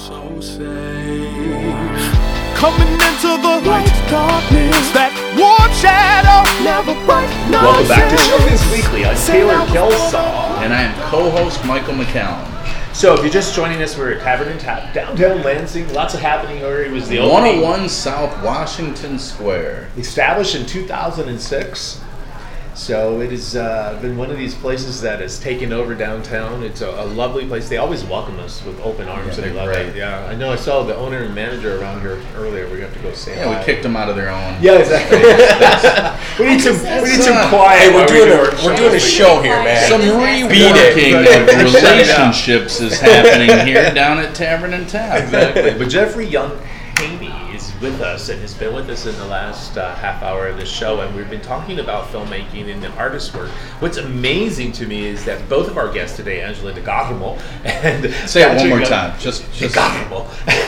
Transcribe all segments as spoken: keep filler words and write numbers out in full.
so safe. Coming into the light darkness, that warm shadow never bright. Welcome back to Showbiz Weekly. I'm Taylor Kelsaw. And I am co-host Michael McCallum. So if you're just joining us, we're at Tavern and Tap, downtown Lansing. Lots of happening here. It was the one opening. oh one South Washington Square. Established in two thousand six. So it has uh, been one of these places that has taken over downtown. It's a, a lovely place. They always welcome us with open arms. Yeah, and they're love great. it. Yeah, I know. I saw the owner and manager around here earlier. We have to go say Yeah, hi. we kicked them out of their own. Yeah, exactly. we need some. We need some uh, quiet. Hey, we're while we doing do a our we're doing a show here, man. Some reworking of relationships is happening here down at Tavern and Tap. Exactly. But Jeffrey Young Haney is with us and has been with us in the last uh, half hour of this show, and we've been talking about filmmaking and the artist work. What's amazing to me is that both of our guests today, Angela DeGarmo and Say it one Patrick more Young- time. Just, just DeGarmo.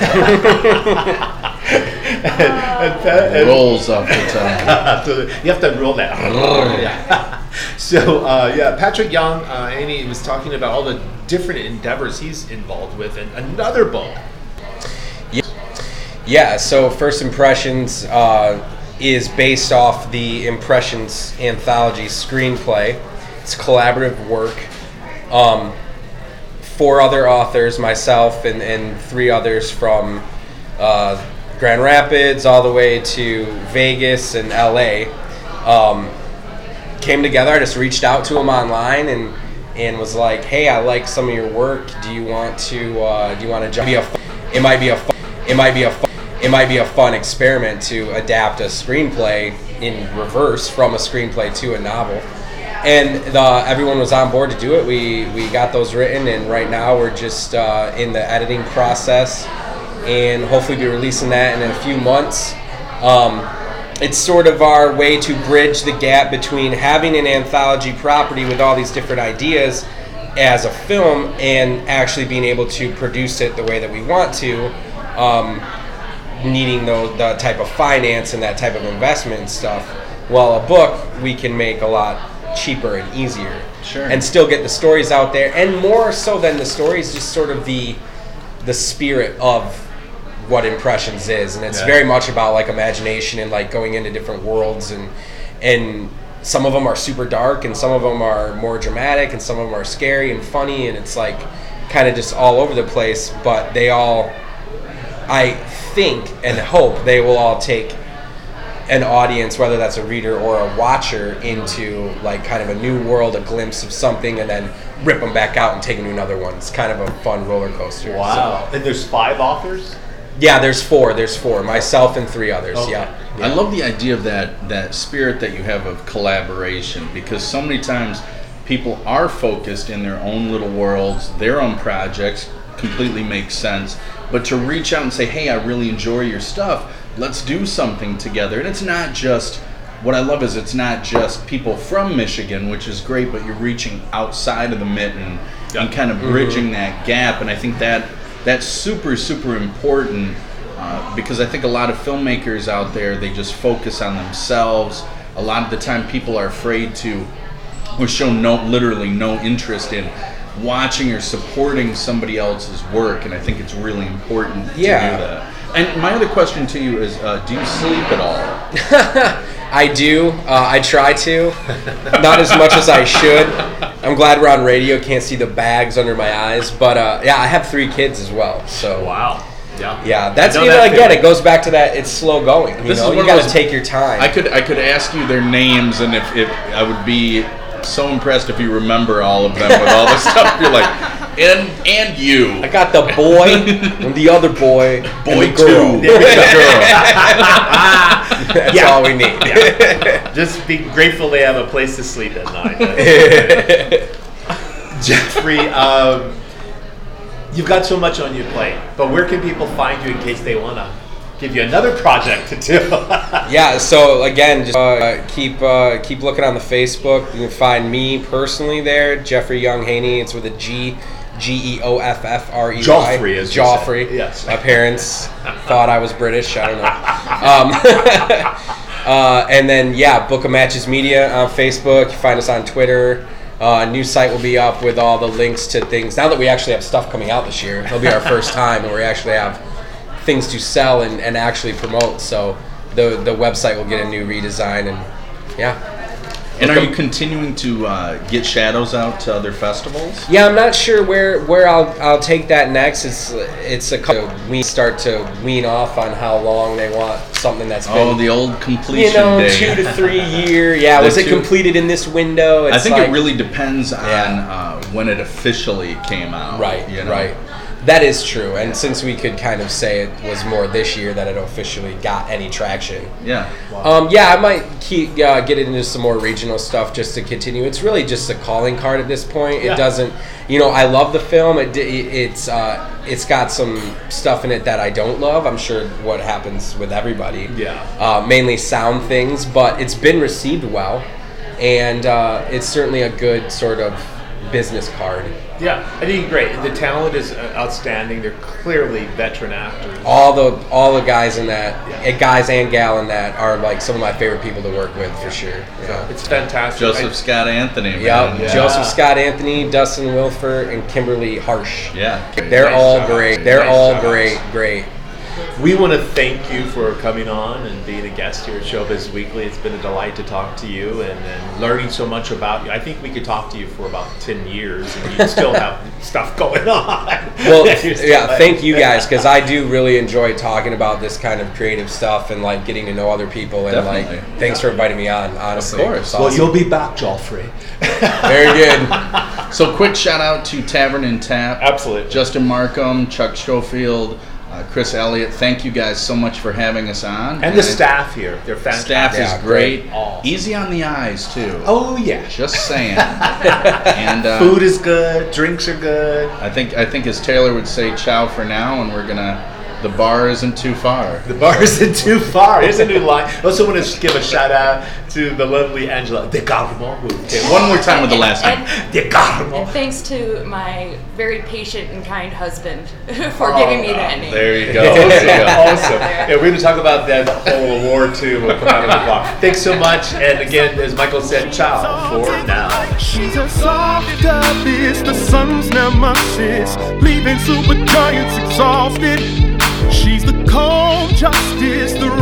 and, and, Pat- and, rolls off the tongue. so you have to roll that. Yeah. So uh, yeah, Patrick Young, uh, Haney was talking about all the different endeavors he's involved with, and another book. Yeah, so First Impressions uh, is based off the Impressions anthology screenplay. It's collaborative work. Um, four other authors, myself and, and three others from uh, Grand Rapids all the way to Vegas and L A um, came together. I just reached out to them online and and was like, hey, I like some of your work. Do you want to uh, do you want to jump? It might be a fun, it might be a fun, it might be a fun experiment to adapt a screenplay in reverse from a screenplay to a novel. And the, everyone was on board to do it. We we got those written, and right now we're just uh, in the editing process, and hopefully be releasing that in a few months. Um, it's sort of our way to bridge the gap between having an anthology property with all these different ideas as a film and actually being able to produce it the way that we want to, um, needing those, the type of finance and that type of investment and stuff. Well, a book we can make a lot cheaper and easier. Sure. And still get the stories out there, and more so than the stories, just sort of the the spirit of what Impressions is. And it's Yeah. very much about like imagination and like going into different worlds, and and some of them are super dark and some of them are more dramatic and some of them are scary and funny, and it's like kind of just all over the place, but they all, I think and hope they will all take an audience, whether that's a reader or a watcher, into like kind of a new world, a glimpse of something, and then rip them back out and take them to another one. It's kind of a fun roller coaster. Wow. So, And there's five authors? yeah, there's four. There's four. Myself and three others. Okay. Yeah. I love the idea of that that spirit that you have of collaboration, because so many times people are focused in their own little worlds, their own projects completely makes sense, but to reach out and say, hey, I really enjoy your stuff, let's do something together. And it's not just, what I love is it's not just people from Michigan, which is great, but you're reaching outside of the mitten and kind of bridging that gap. And I think that that's super, super important, uh, because I think a lot of filmmakers out there, they just focus on themselves. A lot of the time people are afraid to, or show no, literally no interest in watching or supporting somebody else's work, and I think it's really important Yeah. to do that. And my other question to you is, uh, do you sleep at all? I do. Uh, I try to. Not as much as I should. I'm glad we're on radio. Can't see the bags under my eyes. But uh, yeah, I have three kids as well. So Wow. Yeah. yeah, that's I know you know, that again, feeling. it goes back to that. It's slow going. You This is know, one you of got to those- take your time. I could I could ask you their names, and if, if I would be so impressed if you remember all of them with all the stuff. You're like, and and you. I got the boy and the other boy, Boy and the girl. two. There we go. That's Yeah. all we need. Just be grateful they have a place to sleep at night. Jeffrey, um, you've got so much on your plate, but where can people find you in case they want to give you another project to do? Yeah, so again, just uh, keep uh, keep looking on the Facebook. You can find me personally there, Jeffrey Young Haney. It's with a G, G E O F F R E Y. Joffrey, as you Joffrey. said. Yes. My parents thought I was British. I don't know. Um, uh, and then yeah, Book of Matches Media on Facebook. You find us on Twitter. Uh, new site will be up with all the links to things. Now that we actually have stuff coming out this year, it'll be our first time, and we actually have things to sell and, and actually promote. So the the website will get a new redesign, and yeah. And are you continuing to uh, get Shadows out to other festivals? Yeah, I'm not sure where, where I'll I'll take that next. It's it's a we start to wean off on how long they want something that's been, oh the old completion you know day. two to three year. Yeah, was it two, completed in this window? It's I think like, it really depends on yeah. uh, when it officially came out. Right, you know? right. That is true, and since we could kind of say it was more this year that it officially got any traction. Yeah. Um, yeah, I might keep uh, get into some more regional stuff just to continue. It's really just a calling card at this point. It Yeah. doesn't, you know, I love the film. It it's uh, it's got some stuff in it that I don't love. I'm sure what happens with everybody. Yeah. Uh, mainly sound things, but it's been received well, and uh, it's certainly a good sort of business card. Yeah, I think great. The talent is outstanding. They're clearly veteran actors. All the all the guys in that, Yeah. uh, guys and gal in that, are like some of my favorite people to work with for sure. Yeah. It's fantastic. Joseph I- Scott Anthony. Man. Yep, Yeah. Joseph Scott Anthony, Dustin Wilfer, and Kimberly Harsh. Yeah. They're Nice all job. great. They're Nice all job. great, great. We want to thank you for coming on and being a guest here at Showbiz Weekly. It's been a delight to talk to you and, and learning so much about you. I think we could talk to you for about ten years and you'd still have stuff going on. Well, You're still yeah, like- thank you guys, because I do really enjoy talking about this kind of creative stuff and like getting to know other people. And Definitely. like, thanks for inviting me on. Honestly, Of course. It's Well, awesome. you'll be back, Joffrey. Very good. So quick shout out to Tavern and Tap. Absolutely. Justin Markham, Chuck Schofield, uh, Chris Elliott. Thank you guys so much for having us on. And the staff here. They're fantastic. Staff Yeah, is great. Awesome. Easy on the eyes too. Oh, yeah. Just saying. and uh, Food is good. Drinks are good. I think I think as Taylor would say, ciao for now, and we're gonna. The bar isn't too far. The bar isn't too far. Here's a new line. I also want to give a shout out to the lovely Angela De Carmo, who came One more time with the last name. And, De Carmo. and thanks to my very patient and kind husband for giving me that name. There you go. Awesome. There you go. Awesome. Yeah, we're going to talk about that whole award too. We'll come out of the bar. Thanks so much. And again, as Michael said, ciao for now. She's a soft goddess, the sun's nemesis, leaving super giants exhausted. She's the cold justice, the